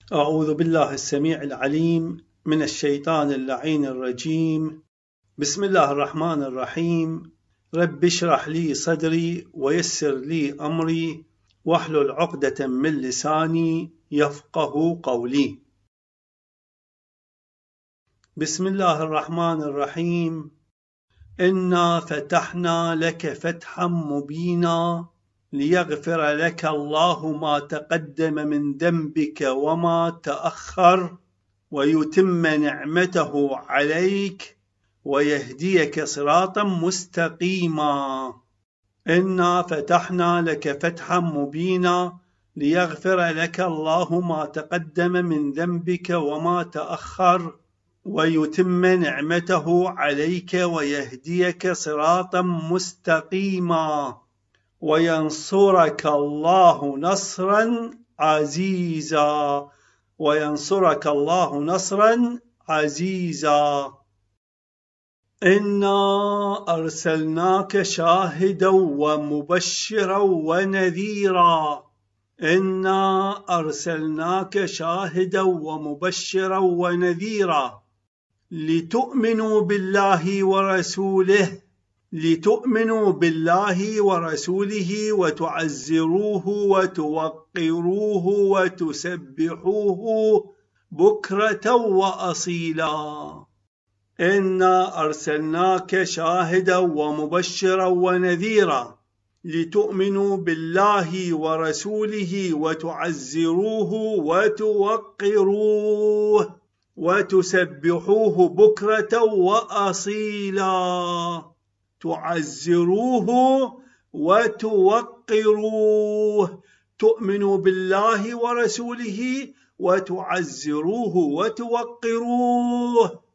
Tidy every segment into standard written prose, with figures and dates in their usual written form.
أعوذ بالله السميع العليم من الشيطان اللعين الرجيم. بسم الله الرحمن الرحيم. رب اشرح لي صدري ويسر لي أمري واحلل عقدة من لساني يفقه قولي. بسم الله الرحمن الرحيم. إنا فتحنا لك فتحا مبينا ليغفر لك الله ما تقدم من ذنبك وما تأخر ويتم نعمته عليك ويهديك صراطا مستقيما. إنا فتحنا لك فتحا مبينا ليغفر لك الله ما تقدم من ذنبك وما تأخر ويتم نعمته عليك ويهديك صراطا مستقيما وينصرك الله نصرا عزيزا. وينصرك الله نصرا عزيزا. إنا أرسلناك شاهدا ومبشرا ونذيرا. إنا أرسلناك شاهدا ومبشرا ونذيرا لتؤمنوا بالله ورسوله وتعزروه وتوقروه وتسبحوه بكرة وأصيلا. إنا أرسلناك شاهدا ومبشرا ونذيرا لتؤمنوا بالله ورسوله وتعزروه وتوقروه وتسبحوه بكرة وأصيلا. تعزروه وتوقروه. تؤمنوا بالله ورسوله وتعزروه وتوقروه.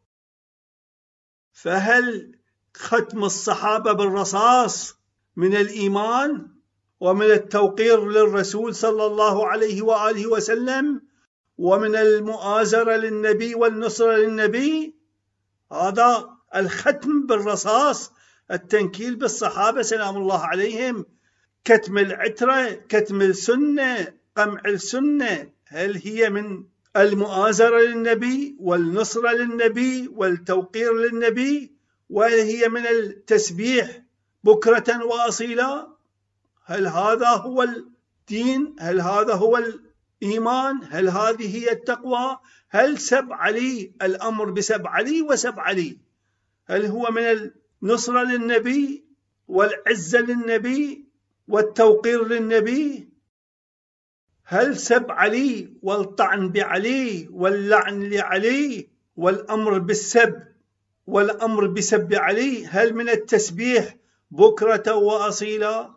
فهل ختم الصحابة بالرصاص من الإيمان ومن التوقير للرسول صلى الله عليه وآله وسلم ومن المؤازرة للنبي والنصرة للنبي؟ هذا الختم بالرصاص، التنكيل بالصحابة سلام الله عليهم، كتم العترة، كتم السنة، قمع السنة. هل هي من المؤازرة للنبي والنصرة للنبي والتوقير للنبي؟ وهل هي من التسبيح بكرة وأصيلا؟ هل هذا هو الدين؟ هل هذا هو الإيمان؟ هل هذه هي التقوى؟ هل سب علي، الأمر بسب علي وسب علي، هل هو من النصرة للنبي والعزة للنبي والتوقير للنبي؟ هل سب علي والطعن بعلي واللعن لعلي والأمر بالسب والأمر بسب علي هل من التسبيح بكرة وأصيلا؟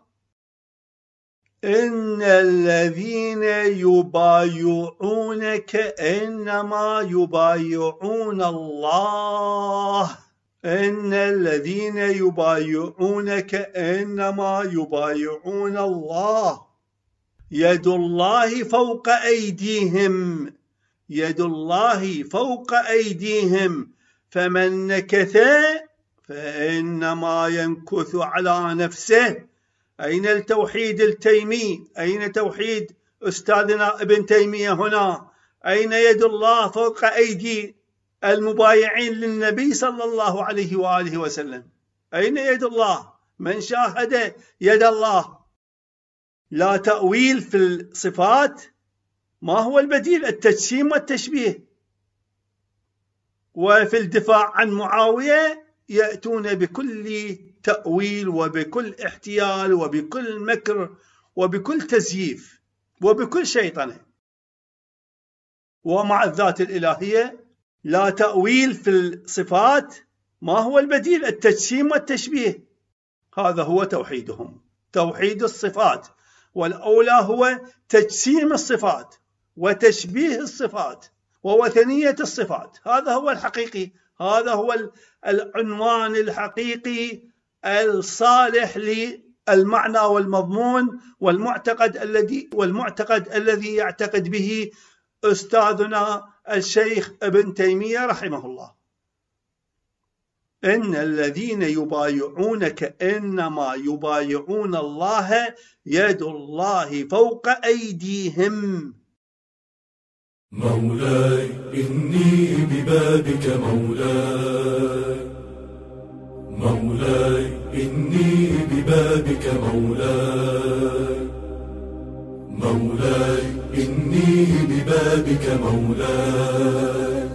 إن الذين يبايعونك إنما يبايعون الله. إن الذين يبايعونك إنما يبايعون الله. يد الله فوق أيديهم. يد الله فوق أيديهم. فمن نكث فإنما ينكث على نفسه. أين التوحيد التيمي؟ أين توحيد أستاذنا ابن تيمية هنا؟ أين يد الله فوق أيدي المبايعين للنبي صلى الله عليه وآله وسلم؟ أين يد الله؟ من شاهد يد الله؟ لا تأويل في الصفات. ما هو البديل؟ التجسيم والتشبيه. وفي الدفاع عن معاوية يأتون بكل تأويل وبكل احتيال وبكل مكر وبكل تزييف وبكل شيطنة. ومع الذات الإلهية لا تأويل في الصفات. ما هو البديل؟ التجسيم والتشبيه. هذا هو توحيدهم، توحيد الصفات، والأولى هو تجسيم الصفات وتشبيه الصفات ووثنية الصفات. هذا هو الحقيقي، هذا هو العنوان الحقيقي الصالح للمعنى والمضمون والمعتقد الذي يعتقد به أستاذنا الشيخ ابن تيمية رحمه الله. إن الذين يبايعونك إنما يبايعون الله يد الله فوق أيديهم. مولاي إني ببابك مولاي، مولاي إني ببابك مولاي، مولاي إني ببابك مولاي.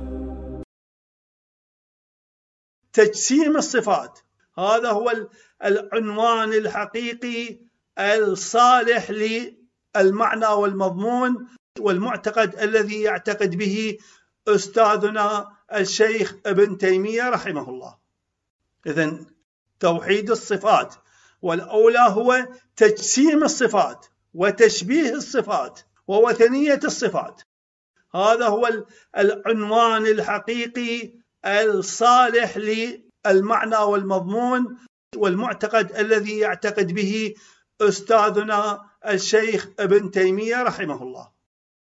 تجسيم الصفات هذا هو العنوان الحقيقي الصالح للمعنى والمضمون والمعتقد الذي يعتقد به أستاذنا الشيخ ابن تيمية رحمه الله. إذن توحيد الصفات، والأولى هو تجسيم الصفات وتشبيه الصفات ووثنية الصفات. هذا هو العنوان الحقيقي الصالح للمعنى والمضمون والمعتقد الذي يعتقد به أستاذنا الشيخ ابن تيمية رحمه الله.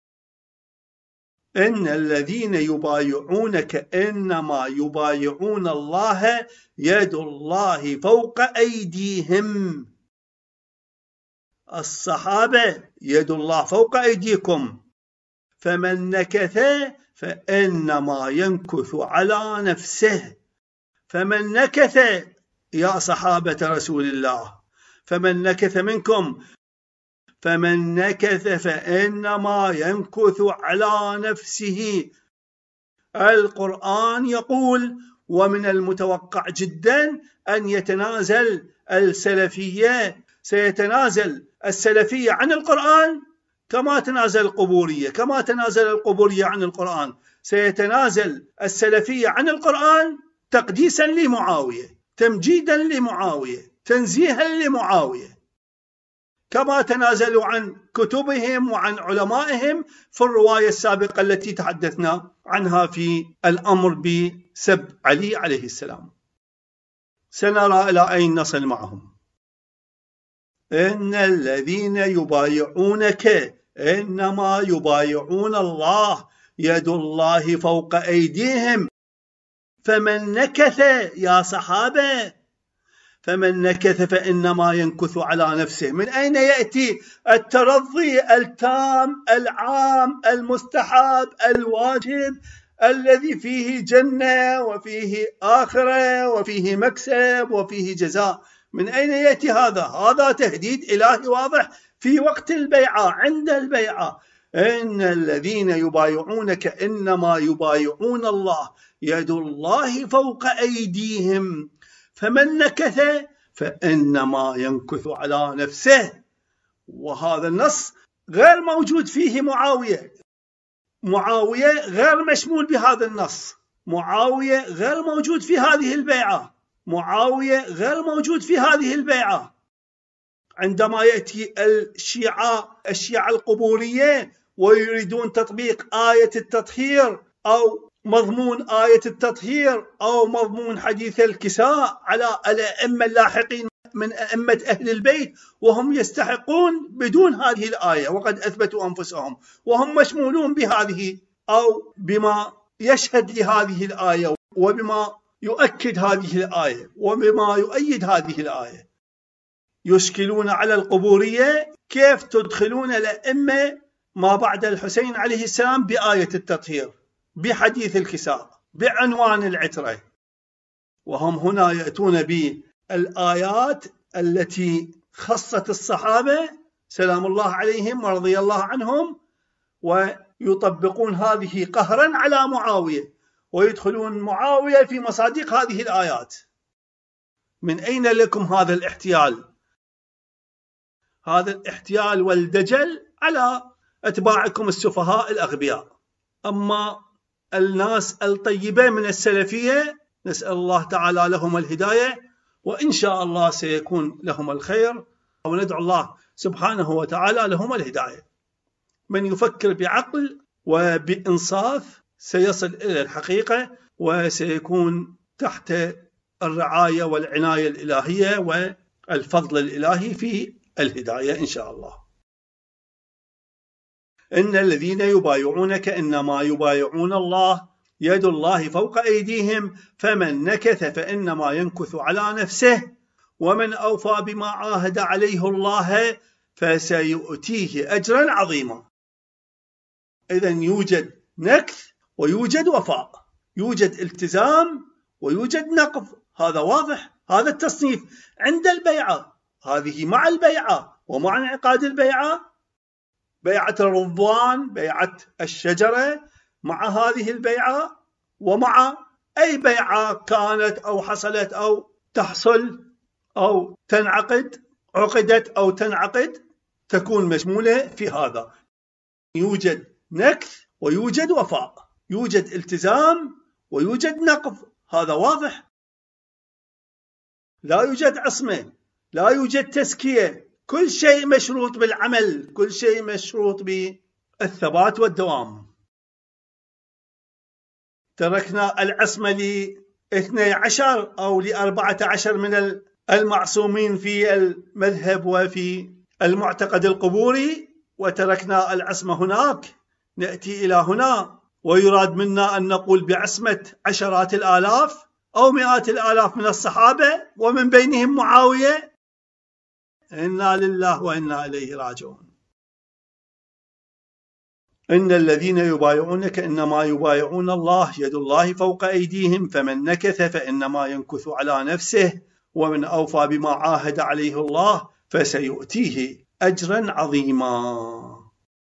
إن الذين يبايعونك إنما يبايعون الله يد الله فوق أيديهم. الصحابة يد الله فوق أيديكم، فمن نكث فإنما ينكث على نفسه. فمن نكث يا صحابة رسول الله، فمن نكث منكم، فمن نكث فإنما ينكث على نفسه. القرآن يقول: ومن المتوقع جدا أن يتنازل السلفية، سيتنازل السلفية عن القرآن كما تنازل القبورية، كما تنازل القبورية عن القرآن، سيتنازل السلفية عن القرآن تقديسا لمعاوية، تمجيدا لمعاوية، تنزيها لمعاوية، كما تنازلوا عن كتبهم وعن علمائهم في الرواية السابقة التي تحدثنا عنها في الأمر بسب علي عليه السلام. سنرى إلى أين نصل معهم. إن الذين يبايعونك إنما يبايعون الله يد الله فوق أيديهم. فمن نكث يا صحابة، فمن نكث فإنما ينكث على نفسه. من أين يأتي الترضي التام العام المستحب الواجب الذي فيه جنة وفيه آخرة وفيه مكسب وفيه جزاء؟ من أين يأتي هذا؟ هذا تهديد إلهي واضح في وقت البيعة، عند البيعة. إن الذين يبايعونك إنما يبايعون الله يد الله فوق أيديهم. فمن نكث فإنما ينكث على نفسه. وهذا النص غير موجود فيه معاوية. معاوية غير مشمول بهذا النص. معاوية غير موجود في هذه البيعة. معاوية غير موجود في هذه البيعة. عندما يأتي الشيعة القبورية ويريدون تطبيق آية التطهير أو مضمون آية التطهير أو مضمون حديث الكساء على الأئمة اللاحقين من أئمة أهل البيت، وهم يستحقون بدون هذه الآية وقد أثبتوا أنفسهم، وهم مشمولون بهذه أو بما يشهد لهذه الآية وبما يؤكد هذه الآية وبما يؤيد هذه الآية. يشكلون على القبورية كيف تدخلون الأئمة ما بعد الحسين عليه السلام بآية التطهير، بحديث الكساء، بعنوان العترة، وهم هنا يأتون بالآيات التي خصت الصحابة سلام الله عليهم ورضي الله عنهم، ويطبقون هذه قهرا على معاوية، ويدخلون معاوية في مصادق هذه الآيات. من أين لكم هذا الاحتيال؟ هذا الاحتيال والدجل على أتباعكم السفهاء الأغبياء. أما الناس الطيبة من السلفية نسأل الله تعالى لهم الهداية، وإن شاء الله سيكون لهم الخير، وندعو الله سبحانه وتعالى لهم الهداية. من يفكر بعقل وبإنصاف سيصل إلى الحقيقة، وسيكون تحت الرعاية والعناية الإلهية والفضل الإلهي في الهداية إن شاء الله. إن الذين يبايعونك إنما يبايعون الله يد الله فوق أيديهم. فمن نكث فإنما ينكث على نفسه، ومن أوفى بما عاهد عليه الله فسيؤتيه أجرا عظيما. إذا يوجد نكث ويوجد وفاء، يوجد التزام ويوجد نقض، هذا واضح. هذا التصنيف عند البيعة، هذه مع البيعة ومع انعقاد البيعة، بيعة الرضوان، بيعة الشجرة، مع هذه البيعة ومع أي بيعة كانت أو حصلت أو تحصل أو تنعقد، عقدت أو تنعقد، تكون مشمولة في هذا. يوجد نكث ويوجد وفاء، يوجد التزام ويوجد نقض، هذا واضح. لا يوجد عصمة، لا يوجد تزكية، كل شيء مشروط بالعمل، كل شيء مشروط بالثبات والدوام. تركنا العصمة ل12 أو ل14 من المعصومين في المذهب وفي المعتقد القبوري، وتركنا العصمة هناك. نأتي إلى هنا ويراد منا أن نقول بعصمة عشرات الآلاف أو مئات الآلاف من الصحابة ومن بينهم معاوية. إنا لله وإنا إليه راجعون. إن الذين يبايعونك إنما يبايعون الله يد الله فوق أيديهم فمن نكث فإنما ينكث على نفسه ومن أوفى بما عاهد عليه الله فسيؤتيه أجرا عظيما.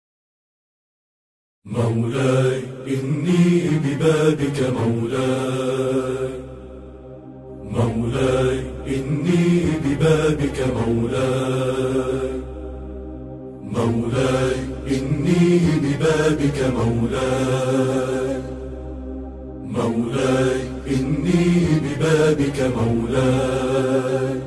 مولاي إني ببابك مولاي، مولاي إني ببابك مولاي، مولاي إني ببابك مولاي، مولاي إني ببابك مولاي.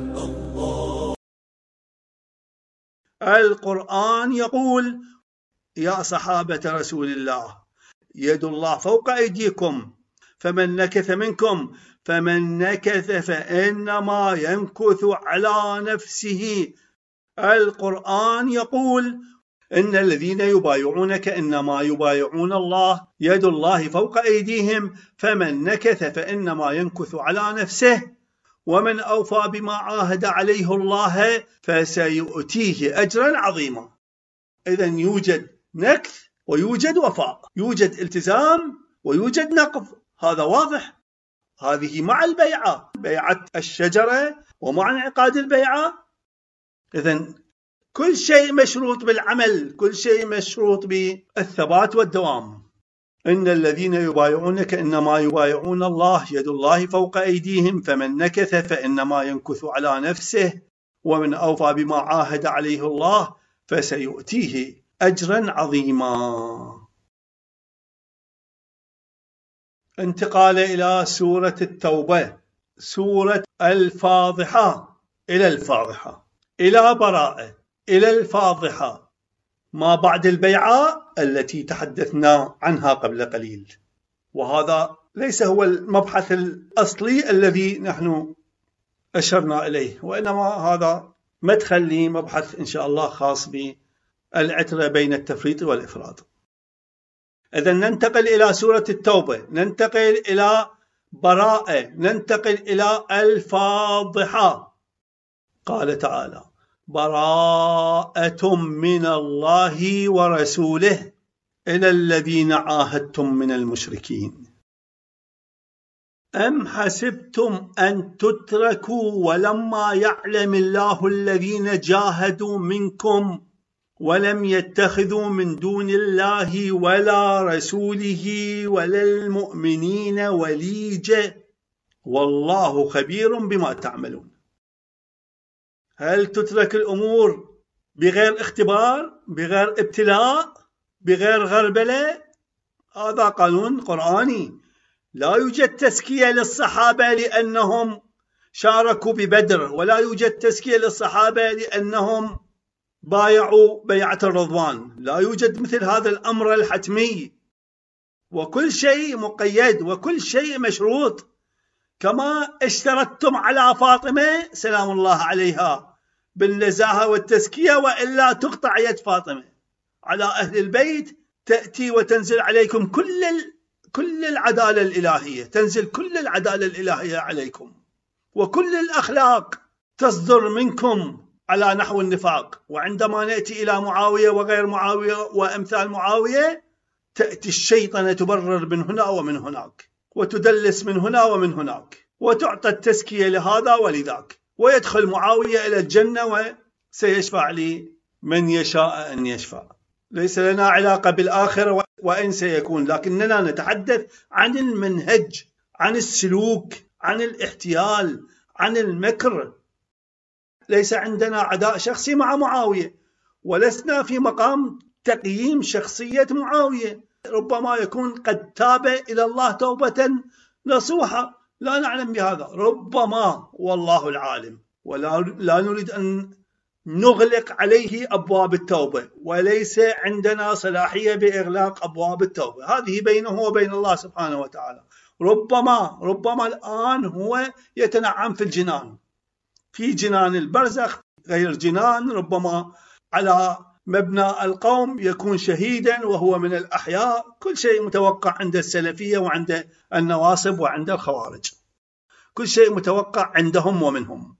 القرآن يقول يا صحابة رسول الله يد الله فوق أيديكم فمن نكث منكم، فمن نكث فإنما ينكث على نفسه. القرآن يقول إن الذين يبايعونك إنما يبايعون الله يد الله فوق أيديهم فمن نكث فإنما ينكث على نفسه ومن أوفى بما عاهد عليه الله فسيؤتيه أجرا عظيما. إذا يوجد نكث ويوجد وفاء، يوجد التزام ويوجد نقض، هذا واضح. هذه مع البيعة، بيعة الشجرة ومع انعقاد البيعة. إذن كل شيء مشروط بالعمل، كل شيء مشروط بالثبات والدوام. إن الذين يبايعونك إنما يبايعون الله يد الله فوق أيديهم فمن نكث فإنما ينكث على نفسه ومن أوفى بما عاهد عليه الله فسيؤتيه أجرا عظيما. انتقال إلى سورة التوبة، سورة الفاضحة، إلى الفاضحة، إلى براءة، إلى الفاضحة، ما بعد البيعة التي تحدثنا عنها قبل قليل. وهذا ليس هو المبحث الأصلي الذي نحن أشرنا إليه، وإنما هذا مدخل لمبحث إن شاء الله خاص بالعترة بين التفريط والإفراط. إذن ننتقل إلى سورة التوبة، ننتقل إلى براءة، ننتقل إلى الفاضحة. قال تعالى براءة من الله ورسوله إلى الذين عاهدتم من المشركين أم حسبتم أن تتركوا ولما يعلم الله الذين جاهدوا منكم ولم يتخذوا من دون الله ولا رسوله ولا المؤمنين وليجا والله خبير بما تعملون. هل تترك الأمور بغير اختبار، بغير ابتلاء، بغير غربلة؟ هذا قانون قرآني. لا يوجد تزكية للصحابة لأنهم شاركوا ببدر، ولا يوجد تزكية للصحابة لأنهم بايعوا بيعة الرضوان، لا يوجد مثل هذا الأمر الحتمي. وكل شيء مقيد وكل شيء مشروط، كما اشترطتم على فاطمة سلام الله عليها بالنزاهة والتزكية وإلا تقطع يد فاطمة. على أهل البيت تأتي وتنزل عليكم كل العدالة الإلهية، تنزل كل العدالة الإلهية عليكم، وكل الأخلاق تصدر منكم على نحو النفاق. وعندما نأتي إلى معاوية وغير معاوية وأمثال معاوية تأتي الشيطنة تبرر من هنا ومن هناك، وتدلس من هنا ومن هناك، وتعطى التزكية لهذا ولذاك، ويدخل معاوية إلى الجنة وسيشفع لي من يشاء أن يشفع. ليس لنا علاقة بالآخرة وإن سيكون، لكننا نتحدث عن المنهج، عن السلوك، عن الاحتيال، عن المكر. ليس عندنا عداء شخصي مع معاوية، ولسنا في مقام تقييم شخصية معاوية. ربما يكون قد تاب إلى الله توبة نصوحة، لا نعلم بهذا، ربما، والله العالم. ولا نريد أن نغلق عليه أبواب التوبة، وليس عندنا صلاحية بإغلاق أبواب التوبة، هذه بينه وبين الله سبحانه وتعالى. ربما الآن هو يتنعم في الجنان، في جنان البرزخ غير جنان، ربما على مبنى القوم يكون شهيدا وهو من الأحياء. كل شيء متوقع عند السلفية وعند النواصب وعند الخوارج، كل شيء متوقع عندهم ومنهم.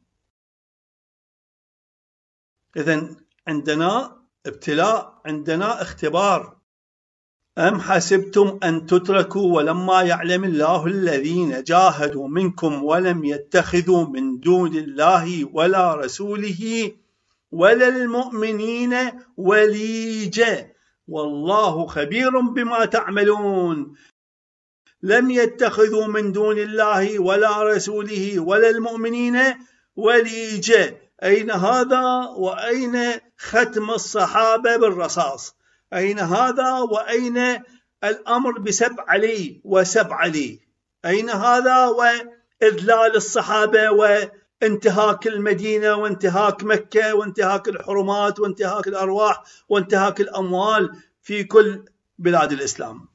إذن عندنا ابتلاء، عندنا اختبار. أم حسبتم أن تتركوا ولما يعلم الله الذين جاهدوا منكم ولم يتخذوا من دون الله ولا رسوله ولا المؤمنين وليجا والله خبير بما تعملون. لم يتخذوا من دون الله ولا رسوله ولا المؤمنين وليجا. أين هذا وأين ختم الصحابة بالرصاص؟ أين هذا وأين الأمر بسب علي وسب علي؟ أين هذا وإذلال الصحابة وانتهاك المدينة وانتهاك مكة وانتهاك الحرمات وانتهاك الأرواح وانتهاك الأموال في كل بلاد الإسلام؟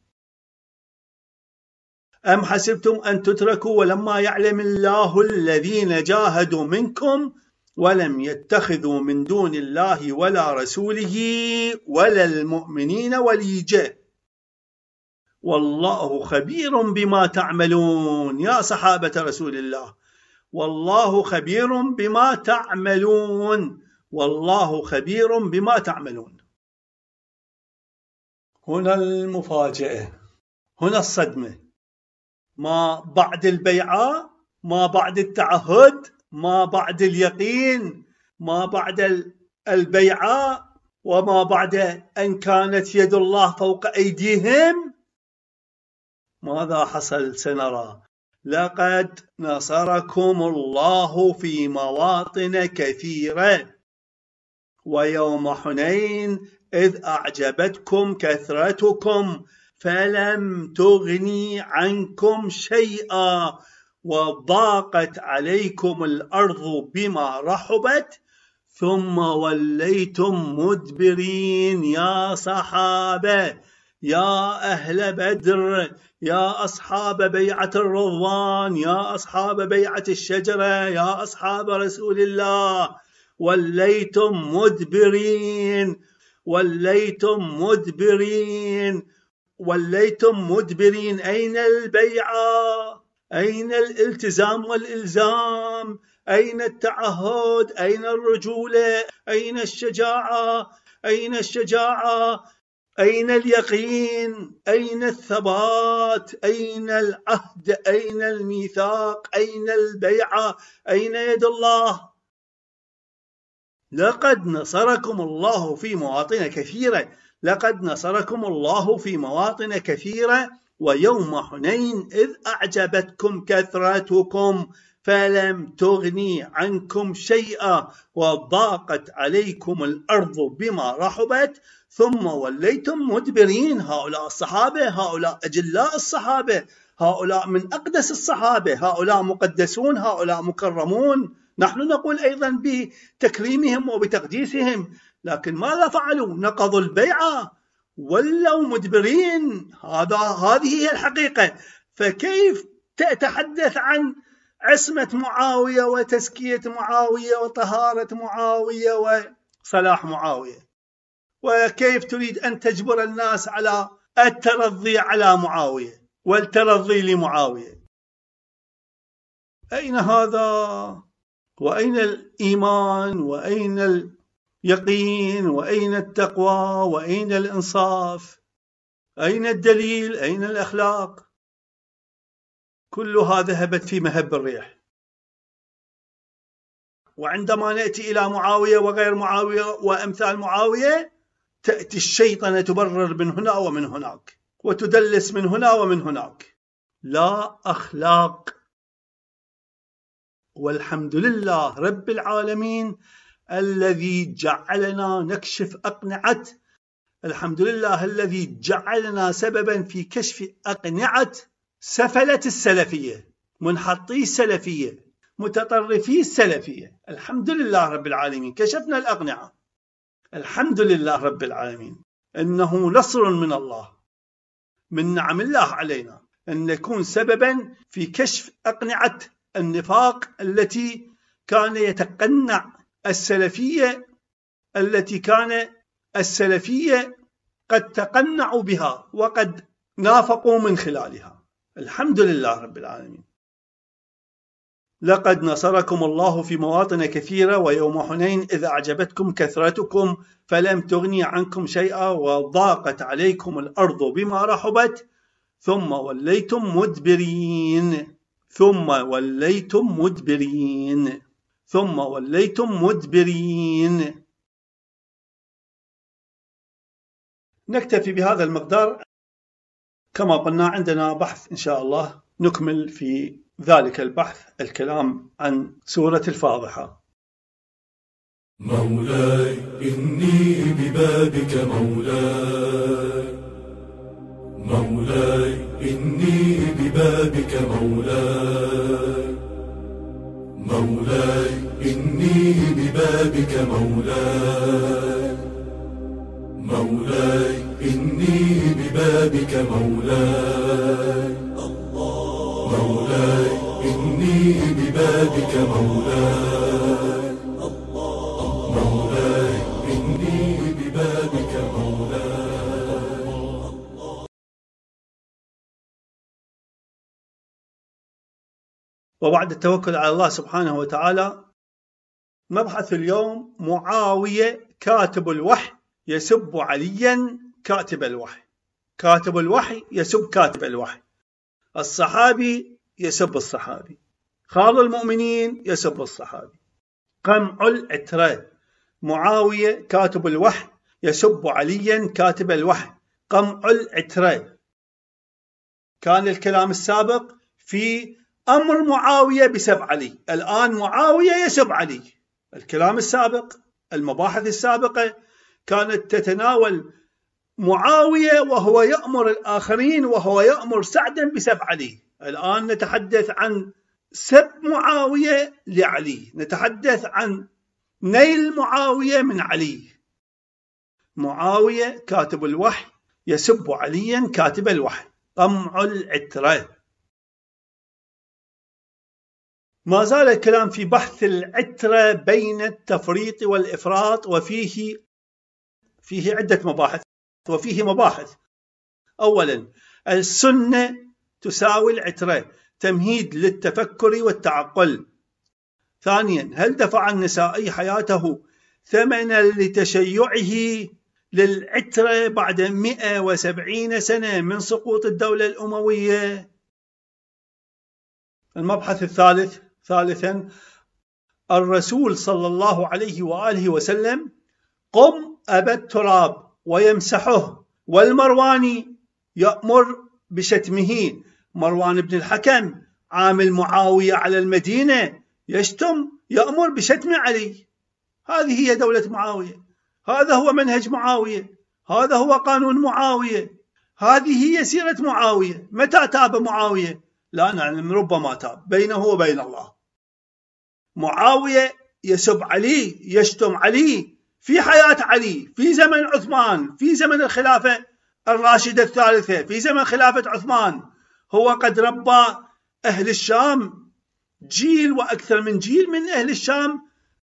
أم حسبتم أن تتركوا ولما يعلم الله الذين جاهدوا منكم ولم يتخذوا من دون الله ولا رسوله ولا المؤمنين وليجا والله خبير بما تعملون. يا صحابة رسول الله، والله خبير بما تعملون، والله خبير بما تعملون. هنا المفاجأة، هنا الصدمة، ما بعد البيعة، ما بعد التعهد، ما بعد اليقين، ما بعد البيعة، وما بعد أن كانت يد الله فوق أيديهم، ماذا حصل سنرى. لقد نصركم الله في مواطن كثيرة ويوم حنين إذ أعجبتكم كثرتكم فلم تغني عنكم شيئا وضاقت عليكم الأرض بما رحبت ثم وليتم مدبرين. يا صحابة، يا أهل بدر، يا أصحاب بيعة الرضوان، يا أصحاب بيعة الشجرة، يا أصحاب رسول الله، وليتم مدبرين، وليتم مدبرين، وليتم مدبرين. أين البيعة؟ أين الالتزام والإلزام؟ أين التعهد؟ أين الرجولة؟ أين الشجاعة؟ أين الشجاعة؟ أين اليقين؟ أين الثبات؟ أين العهد؟ أين الميثاق؟ أين البيعة؟ أين يد الله؟ لقد نصركم الله في مواطن كثيرة، لقد نصركم الله في مواطن كثيرة ويوم حنين إذ أعجبتكم كثرتكم فلم تغني عنكم شيئا وضاقت عليكم الأرض بما رحبت ثم وليتم مدبرين. هؤلاء الصحابة، هؤلاء أجلاء الصحابة، هؤلاء من أقدس الصحابة، هؤلاء مقدسون، هؤلاء مكرمون، نحن نقول أيضا بتكريمهم وبتقديسهم، لكن ماذا فعلوا؟ نقضوا البيعة، ولوا مدبرين. هذه هي الحقيقة. فكيف تتحدث عن عصمة معاوية وتزكية معاوية وطهارة معاوية وصلاح معاوية، وكيف تريد أن تجبر الناس على الترضي على معاوية والترضي لمعاوية؟ أين هذا؟ وأين الإيمان؟ وأين اليقين؟ وأين التقوى؟ وأين الإنصاف؟ أين الدليل؟ أين الأخلاق؟ كلها ذهبت في مهب الريح. وعندما نأتي إلى معاوية وغير معاوية وأمثال معاوية، تأتي الشيطنة تبرر من هنا ومن هناك، وتدلس من هنا ومن هناك. لا أخلاق. والحمد لله رب العالمين الذي جعلنا نكشف أقنعة، الحمد لله الذي جعلنا سببا في كشف أقنعة سفلة السلفية، منحطي السلفية، متطرفي السلفية. الحمد لله رب العالمين كشفنا الأقنعة. الحمد لله رب العالمين، إنه نصر من الله، من نعم الله علينا أن نكون سببا في كشف أقنعة النفاق التي كان يتقنع السلفية، التي كان السلفية قد تقنعوا بها وقد نافقوا من خلالها. الحمد لله رب العالمين. لقد نصركم الله في مواطن كثيرة ويوم حنين إذ أعجبتكم كثرتكم فلم تغني عنكم شيئا وضاقت عليكم الأرض بما رحبت ثم وليتم مدبرين ثم وليتم مدبرين ثم وليتم مدبرين. نكتفي بهذا المقدار. كما قلنا عندنا بحث إن شاء الله نكمل في ذلك البحث الكلام عن سورة الفاضحة. مولاي إني ببابك مولاي، مولاي إني ببابك مولاي، مولاي إني ببابك مولاي، مولاي إني ببابك مولاي، مولاي إني ببابك مولاي، مولاي إني ببابك مولاي. وبعد التوكل على الله سبحانه وتعالى، مبحث اليوم معاوية كاتب الوحي يسب عليا كاتب الوحي. كاتب الوحي يسب كاتب الوحي، الصحابي يسب الصحابي، خال المؤمنين يسب الصحابي. قمع العترة. معاوية كاتب الوحي يسب عليا كاتب الوحي، قمع العترة. كان الكلام السابق في أمر معاوية بسب علي، الآن معاوية يسب علي. الكلام السابق، المباحث السابقة كانت تتناول معاوية وهو يأمر الآخرين وهو يأمر سعدا بسب علي. الآن نتحدث عن سب معاوية لعلي، نتحدث عن نيل معاوية من علي. معاوية كاتب الوحي يسب عليا كاتب الوحي، قمع العترة. ما زال الكلام في بحث العترة بين التفريط والإفراط، وفيه عدة مباحث وفيه مباحث. أولا، السنة تساوي العترة، تمهيد للتفكر والتعقل. ثانيا، هل دفع النسائي حياته ثمنا لتشيعه للعترة بعد 170 سنة من سقوط الدولة الأموية؟ المبحث الثالث، ثالثا، الرسول صلى الله عليه وآله وسلم قم أبى التراب ويمسحه، والمرواني يأمر بشتمه. مروان بن الحكم عامل معاوية على المدينة يشتم، يأمر بشتم علي. هذه هي دولة معاوية، هذا هو منهج معاوية، هذا هو قانون معاوية، هذه هي سيرة معاوية. متى تاب معاوية؟ لا نعلم، ربما تاب بينه وبين الله. معاوية يسب علي، يشتم علي في حياة علي، في زمن عثمان، في زمن الخلافة الراشدة الثالثة، في زمن خلافة عثمان. هو قد ربى أهل الشام، جيل وأكثر من جيل من أهل الشام.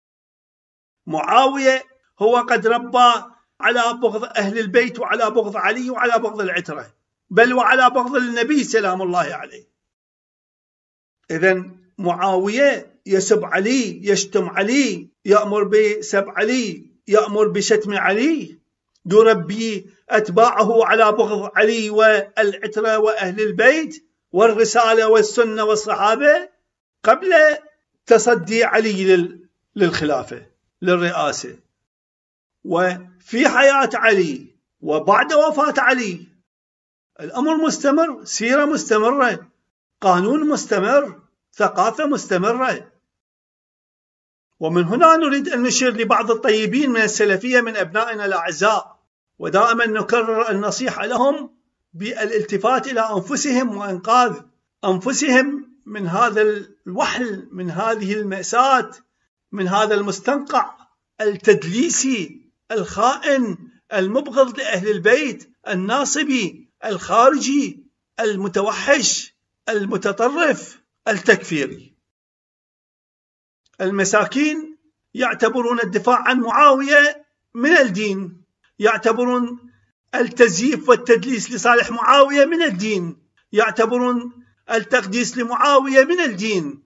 معاوية هو قد ربى على بغض أهل البيت وعلى بغض علي وعلى بغض العترة، بل وعلى بغض النبي سلام الله عليه. إذن معاوية يسب علي، يشتم علي، يأمر بسب علي، يأمر بشتم علي. يربي أتباعه على بغض علي والعترة وأهل البيت والرسالة والسنة والصحابة قبل تصدي علي للخلافة للرئاسة، وفي حياة علي وبعد وفاة علي الأمر مستمر، سيرة مستمرة، قانون مستمر، ثقافة مستمرة. ومن هنا نريد أن نشير لبعض الطيبين من السلفية من أبنائنا الأعزاء، ودائما نكرر النصيحة لهم بالالتفات إلى أنفسهم وإنقاذ أنفسهم من هذا الوحل، من هذه المأساة، من هذا المستنقع التدليسي الخائن المبغض لأهل البيت الناصبي الخارجي المتوحش المتطرف التكفيري. المساكين يعتبرون الدفاع عن معاوية من الدين، يعتبرون التزييف والتدليس لصالح معاوية من الدين، يعتبرون التقديس لمعاوية من الدين،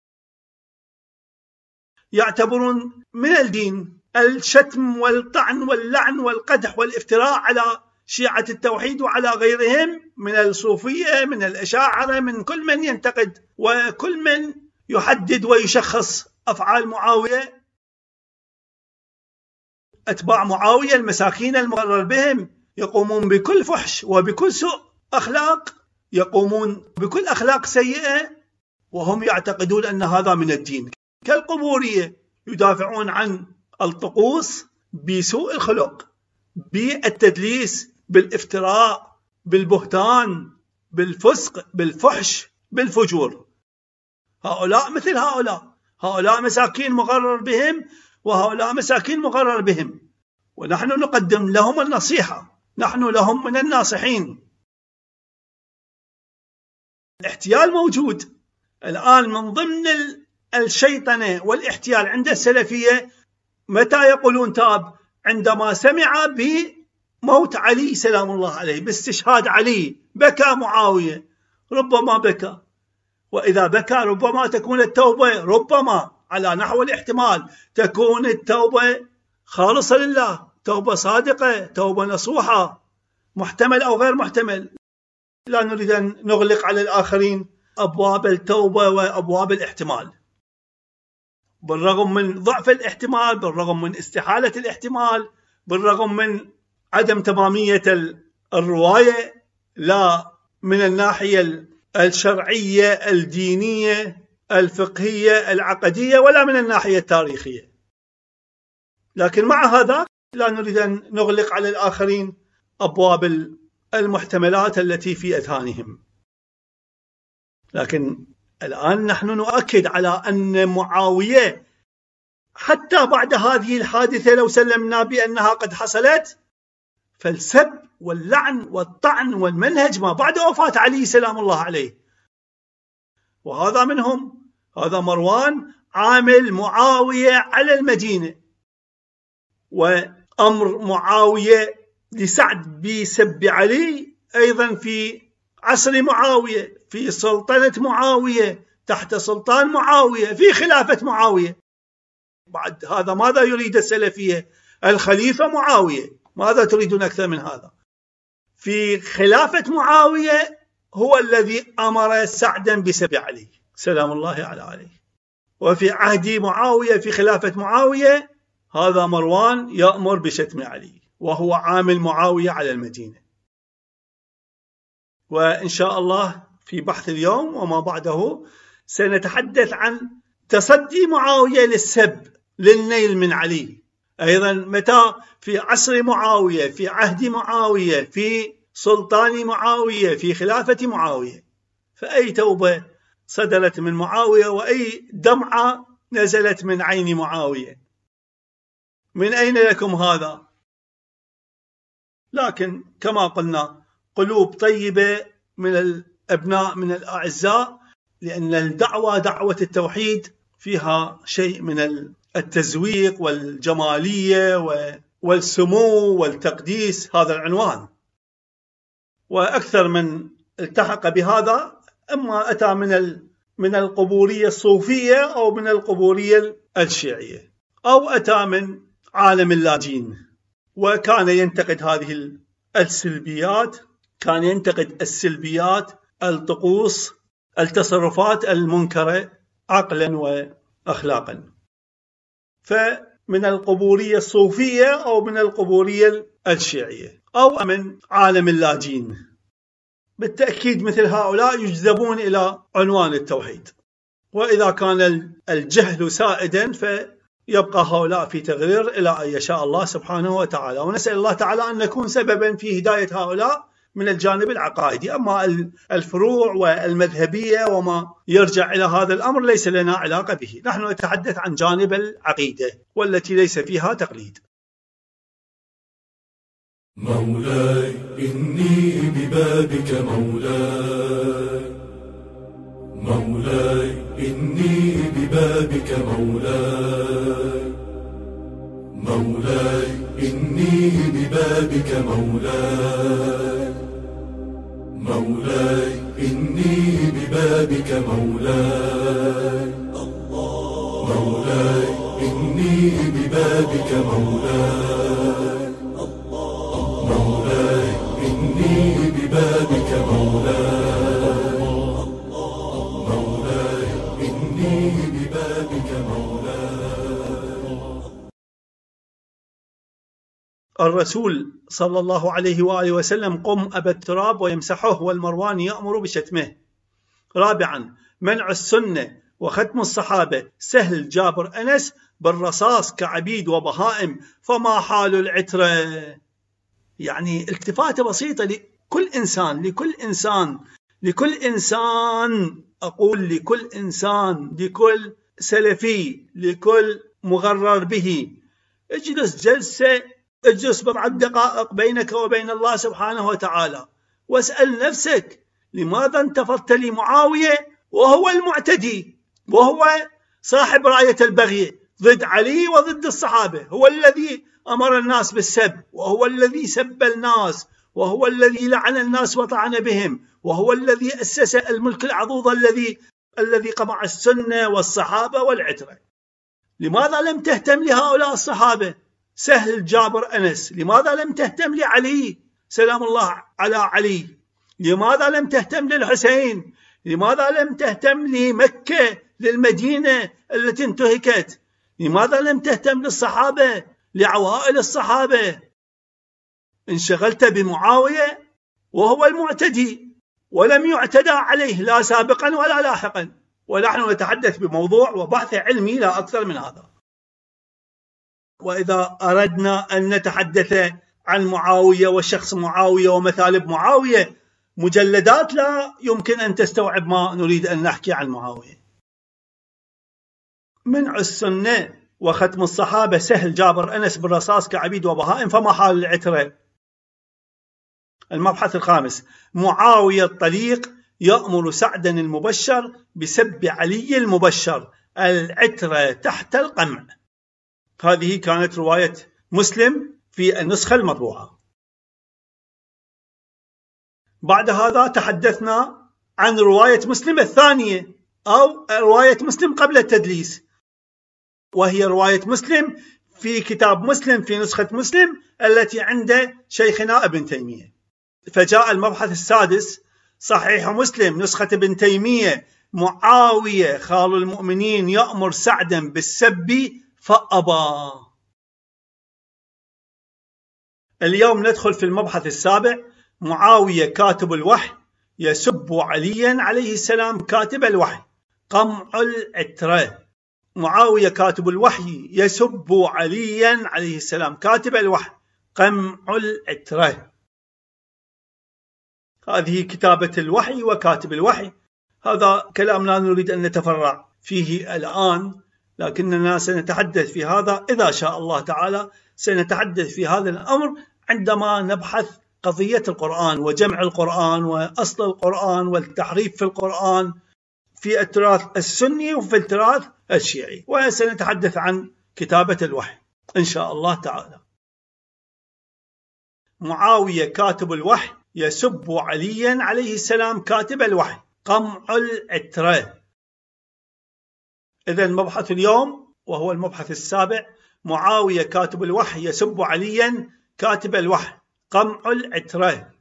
يعتبرون من الدين الشتم والطعن واللعن والقدح والافتراء على شيعة التوحيد وعلى غيرهم من الصوفية من الأشاعرة من كل من ينتقد وكل من يحدد ويشخص أفعال معاوية. أتباع معاوية المساكين المقرر بهم يقومون بكل فحش وبكل سوء أخلاق، يقومون بكل أخلاق سيئة وهم يعتقدون أن هذا من الدين، كالقبورية يدافعون عن الطقوس بسوء الخلق، بالتدليس، بالافتراء، بالبهتان، بالفسق، بالفحش، بالفجور. هؤلاء مثل هؤلاء مساكين مقرر بهم وهؤلاء مساكين مقرر بهم، ونحن نقدم لهم النصيحة، نحن لهم من الناصحين. الاحتيال موجود الآن من ضمن الشيطنة والاحتيال عند السلفية. متى يقولون تاب؟ عندما سمع بموت علي سلام الله عليه، باستشهاد علي بكى معاوية، ربما بكى، وإذا بكى ربما تكون التوبة، ربما على نحو الاحتمال تكون التوبة خالصة لله، توبة صادقة، توبة نصوحة، محتمل أو غير محتمل. لا نريد أن نغلق على الآخرين أبواب التوبة وأبواب الاحتمال، بالرغم من ضعف الاحتمال، بالرغم من استحالة الاحتمال، بالرغم من عدم تمامية الرواية، لا من الناحية الشرعية الدينية الفقهية العقدية ولا من الناحية التاريخية. لكن مع هذا لا نريد أن نغلق على الآخرين أبواب المحتملات التي في أذهانهم. لكن الآن نحن نؤكد على أن معاوية حتى بعد هذه الحادثة لو سلمنا بأنها قد حصلت، فالسب واللعن والطعن والمنهج ما بعد وفاة علي سلام الله عليه، وهذا منهم، هذا مروان عامل معاوية على المدينة، وأمر معاوية لسعد بسب علي أيضا في عصر معاوية، في سلطنة معاوية، تحت سلطان معاوية، في خلافة معاوية. بعد هذا ماذا يريد السلفية؟ الخليفة معاوية، ماذا تريدون أكثر من هذا؟ في خلافة معاوية هو الذي أمر سعدا بسب علي سلام الله عليه، وفي عهد معاوية في خلافة معاوية هذا مروان يأمر بشتم علي وهو عامل معاوية على المدينة. وإن شاء الله في بحث اليوم وما بعده سنتحدث عن تصدي معاوية للسب للنيل من علي، أيضا متى في عصر معاوية، في عهد معاوية، في سلطان معاوية، في خلافة معاوية، فأي توبة صدرت من معاوية وأي دمعة نزلت من عين معاوية، من أين لكم هذا؟ لكن كما قلنا قلوب طيبة من الأبناء من الأعزاء، لأن الدعوة دعوة التوحيد فيها شيء من التزويق والجمالية والسمو والتقديس، هذا العنوان. وأكثر من التحق بهذا أما أتى من القبورية الصوفية أو من القبورية الشيعية أو أتى من عالم اللاجئين. وكان ينتقد هذه السلبيات، كان ينتقد السلبيات، الطقوس، التصرفات المنكرة عقلا وأخلاقا. فمن القبورية الصوفية أو من القبورية الشيعية أو من عالم اللاجئين، بالتأكيد مثل هؤلاء يجذبون إلى عنوان التوحيد، وإذا كان الجهل سائدا فيبقى هؤلاء في تغرير إلى أن يشاء الله سبحانه وتعالى. ونسأل الله تعالى أن نكون سببا في هداية هؤلاء من الجانب العقائدي. أما الفروع والمذهبية وما يرجع إلى هذا الأمر ليس لنا علاقة به، نحن نتحدث عن جانب العقيدة والتي ليس فيها تقليد. مولاي إني ببابك مولاي، مولاي إني ببابك مولاي، مولاي إني ببابك مولاي، مولاي إني ببابك مولاي، مولاي إني ببابك مولاي، مولاي إني ببابك مولاي، مولاي إني ببابك مولاي. الرسول صلى الله عليه وآله وسلم قم أبا التراب ويمسحه والمروان يأمر بشتمه. رابعا منع السنة وختم الصحابة سهل جابر أنس بالرصاص كعبيد وبهائم فما حال العترة. يعني التفاتة بسيطة لكل إنسان، لكل إنسان أقول لكل إنسان، لكل سلفي، لكل مغرر به. اجلس بضع دقائق بينك وبين الله سبحانه وتعالى واسأل نفسك لماذا انتفضت لمعاوية وهو المعتدي وهو صاحب راية البغي ضد علي وضد الصحابة، هو الذي أمر الناس بالسب، وهو الذي سب الناس، وهو الذي لعن الناس وطعن بهم، وهو الذي أسس الملك العضوض الذي قمع السنة والصحابة والعترة. لماذا لم تهتم لهؤلاء الصحابة؟ سهل جابر أنس. لماذا لم تهتم لعلي سلام الله على علي؟ لماذا لم تهتم للحسين؟ لماذا لم تهتم لمكة للمدينة التي انتهكت؟ لماذا لم تهتم للصحابة لعوائل الصحابة؟ انشغلت بمعاوية وهو المعتدي ولم يعتدى عليه لا سابقا ولا لاحقا، ونحن نتحدث بموضوع وبحث علمي لا أكثر من هذا. وإذا أردنا أن نتحدث عن معاوية وشخص معاوية ومثالب معاوية، مجلدات لا يمكن أن تستوعب ما نريد أن نحكي عن معاوية. منع السنة وختم الصحابة سهل جابر أنس بالرصاص كعبيد وبهائم فما حال العترة. المبحث الخامس معاوية الطليق يأمر سعدا المبشر بسب علي المبشر العترة تحت القمع. هذه كانت رواية مسلم في النسخة المطبوعة. بعد هذا تحدثنا عن رواية مسلم الثانية أو رواية مسلم قبل التدليس، وهي رواية مسلم في كتاب مسلم في نسخة مسلم التي عند شيخنا ابن تيمية. فجاء المبحث السادس صحيح مسلم نسخة ابن تيمية معاوية خال المؤمنين يأمر سعدا بالسب فأبى. اليوم ندخل في المبحث السابع معاوية كاتب الوحي يسب عليا عليه السلام كاتب الوحي قمع العترة. معاوية كاتب الوحي يسب عليا عليه السلام كاتب الوحي قمع العترة. هذه كتابة الوحي وكاتب الوحي، هذا كلام لا نريد أن نتفرع فيه الآن، لكننا سنتحدث في هذا إذا شاء الله تعالى. سنتحدث في هذا الأمر عندما نبحث قضية القرآن وجمع القرآن وأصل القرآن والتحريف في القرآن في التراث السني وفي التراث الشيعي، وسنتحدث عن كتابة الوحي إن شاء الله تعالى. معاوية كاتب الوحي يسب عليا عليه السلام كاتب الوحي قمع العترة. إذن مبحث اليوم وهو المبحث السابع معاوية كاتب الوحي يسب عليا كاتب الوحي قمع العترة.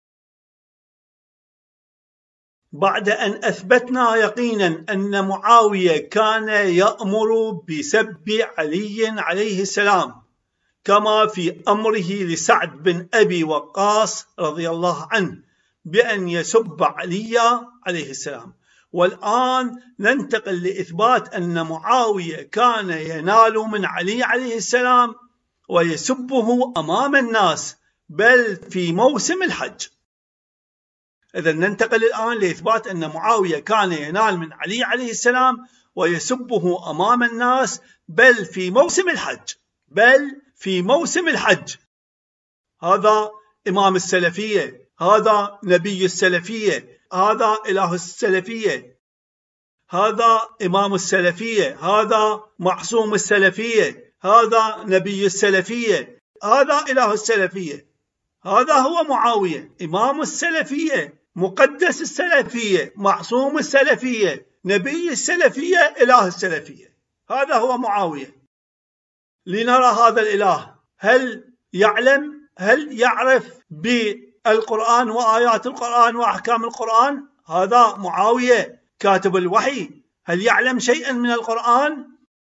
بعد أن أثبتنا يقينا أن معاوية كان يأمر بسب علي عليه السلام كما في أمره لسعد بن أبي وقاص رضي الله عنه بأن يسب علي عليه السلام، والآن ننتقل لإثبات أن معاوية كان ينال من علي عليه السلام ويسبه أمام الناس بل في موسم الحج. إذا ننتقل الآن لإثبات أن معاوية كان ينال من علي عليه السلام ويسبه أمام الناس بل في موسم الحج، بل في موسم الحج. هذا إمام السلفية، هذا نبي السلفية، هذا إله السلفية، هذا إمام السلفية، هذا معصوم السلفية، هذا نبي السلفية، هذا إله السلفية. هذا هو معاوية، إمام السلفية، مقدس السلفية، معصوم السلفية، نبي السلفية، إله السلفية. هذا هو معاوية. لنرى هذا الإله هل يعلم، هل يعرف بالقرآن وآيات القرآن وأحكام القرآن؟ هذا معاوية كاتب الوحي، هل يعلم شيئا من القرآن؟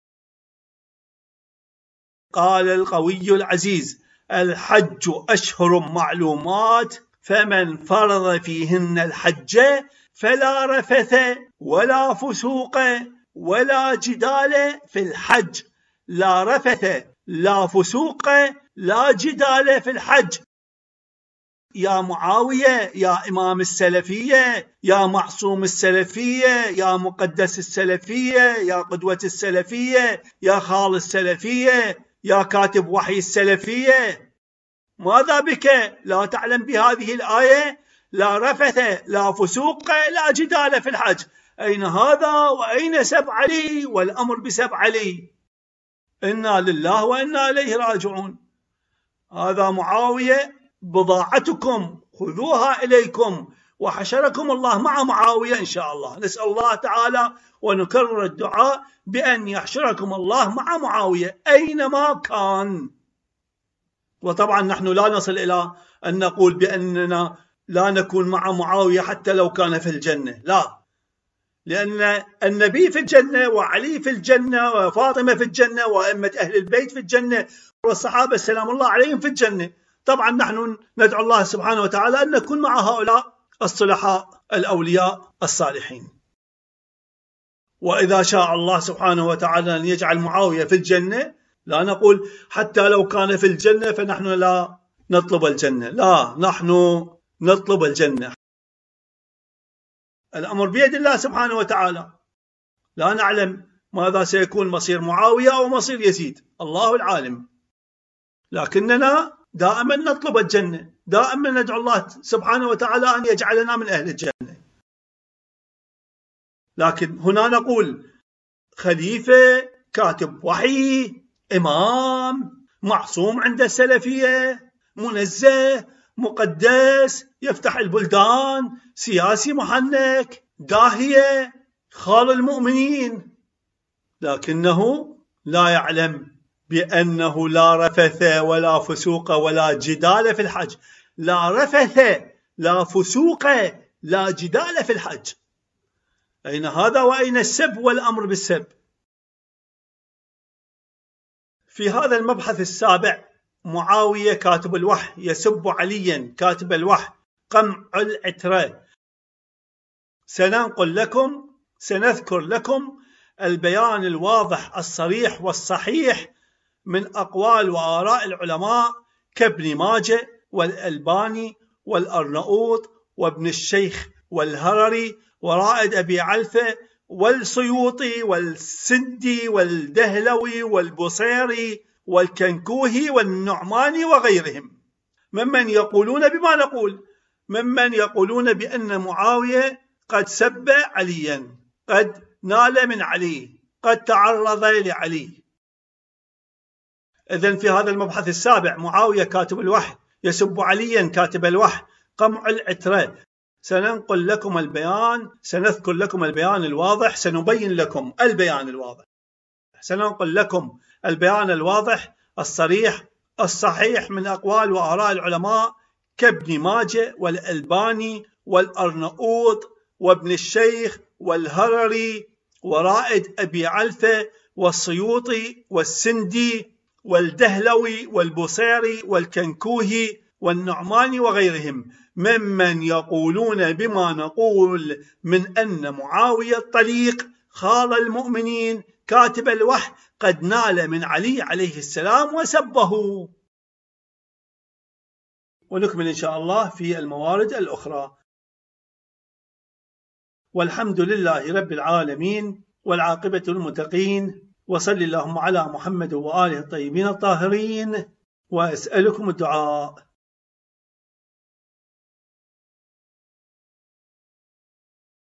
قال القوي العزيز: الحج أشهر معلومات فمن فرض فيهن الحج فلا رفث ولا فسوق ولا جدال في الحج. لا رفث لا فسوق لا جدال في الحج. يا معاوية، يا إمام السلفية، يا معصوم السلفية، يا مقدس السلفية، يا قدوة السلفية، يا خال السلفية، يا كاتب وحي السلفية، ماذا بك لا تعلم بهذه الآية؟ لا رفث لا فسوق لا جدال في الحج. أين هذا وأين سب علي والأمر بسب علي؟ إنا لله وإنا إليه راجعون. هذا معاوية بضاعتكم، خذوها إليكم، وحشركم الله مع معاوية إن شاء الله. نسأل الله تعالى ونكرر الدعاء بأن يحشركم الله مع معاوية أينما كان. وطبعا نحن لا نصل إلى أن نقول بأننا لا نكون مع معاوية حتى لو كان في الجنة، لا، لأن النبي في الجنة وعلي في الجنة وفاطمة في الجنة وأئمة أهل البيت في الجنة والصحابة سلام الله عليهم في الجنة. طبعا نحن ندعو الله سبحانه وتعالى أن نكون مع هؤلاء الصلحاء الأولياء الصالحين. وإذا شاء الله سبحانه وتعالى أن يجعل معاوية في الجنة، لا نقول حتى لو كان في الجنة فنحن لا نطلب الجنة، لا، نحن نطلب الجنة. الأمر بيد الله سبحانه وتعالى، لا نعلم ماذا سيكون مصير معاوية أو مصير يزيد، الله العالم، لكننا دائما نطلب الجنة، دائما ندعو الله سبحانه وتعالى أن يجعلنا من أهل الجنة. لكن هنا نقول خليفة، كاتب وحي، إمام، معصوم عند السلفية، منزه، مقدس، يفتح البلدان، سياسي محنك، داهية، خال المؤمنين، لكنه لا يعلم بأنه لا رفث ولا فسوق ولا جدال في الحج. لا رفث لا فسوق لا جدال في الحج. أين هذا وأين السب والأمر بالسب؟ في هذا المبحث السابع معاوية كاتب الوحي يسب عليا كاتب الوحي قمع العترة. سنذكر لكم البيان الواضح الصريح والصحيح من أقوال وآراء العلماء كابن ماجه والألباني والأرنؤوط وابن الشيخ والهرري ورائد أبي علفة والسيوطي والسندي والدهلوي والبصيري والكنكوهي والنعماني وغيرهم ممن يقولون بما نقول، ممن يقولون بأن معاوية قد سب عليا، قد نال من علي، قد تعرض لعلي. إذن في هذا المبحث السابع معاوية كاتب الوحي يسب عليا كاتب الوحي قمع العترة. سننقل لكم البيان، سنذكر لكم البيان الواضح، سنبين لكم البيان الواضح، سننقل لكم البيان الواضح الصريح الصحيح من أقوال وآراء العلماء كابن ماجه والألباني والأرنؤوط وابن الشيخ والهرري ورائد أبي علفة والسيوطي والسندي والدهلوي والبصيري والكنكوهي والنعماني وغيرهم ممن يقولون بما نقول من أن معاوية الطليق خال المؤمنين كاتب الوحي قد نال من علي عليه السلام وسبه. ونكمل إن شاء الله في الموارد الأخرى. والحمد لله رب العالمين والعاقبة للمتقين، وصل اللهم على محمد وآله الطيبين الطاهرين، وأسألكم الدعاء.